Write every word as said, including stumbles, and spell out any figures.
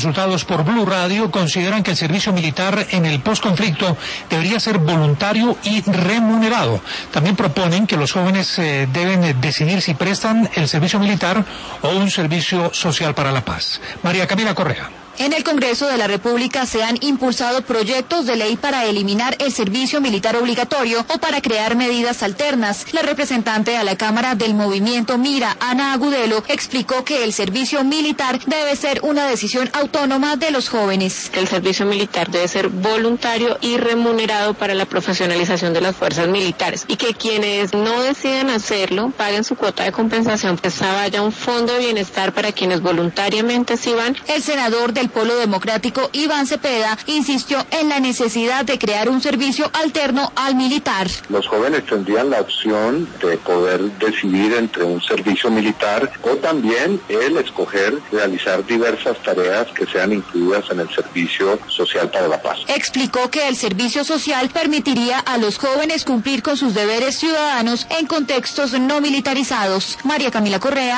Consultados por Blue Radio consideran que el servicio militar en el posconflicto debería ser voluntario y remunerado. También proponen que los jóvenes eh, deben decidir si prestan el servicio militar o un servicio social para la paz. María Camila Correa. En el Congreso de la República se han impulsado proyectos de ley para eliminar el servicio militar obligatorio o para crear medidas alternas. La representante a la Cámara del Movimiento Mira, Ana Agudelo, explicó que el servicio militar debe ser una decisión autónoma de los jóvenes. El servicio militar debe ser voluntario y remunerado para la profesionalización de las fuerzas militares y que quienes no deciden hacerlo paguen su cuota de compensación, que vaya un fondo de bienestar para quienes voluntariamente sí van. El senador del Polo Democrático, Iván Cepeda, insistió en la necesidad de crear un servicio alterno al militar. Los jóvenes tendrían la opción de poder decidir entre un servicio militar o también el escoger realizar diversas tareas que sean incluidas en el servicio social para la paz. Explicó que el servicio social permitiría a los jóvenes cumplir con sus deberes ciudadanos en contextos no militarizados. María Camila Correa.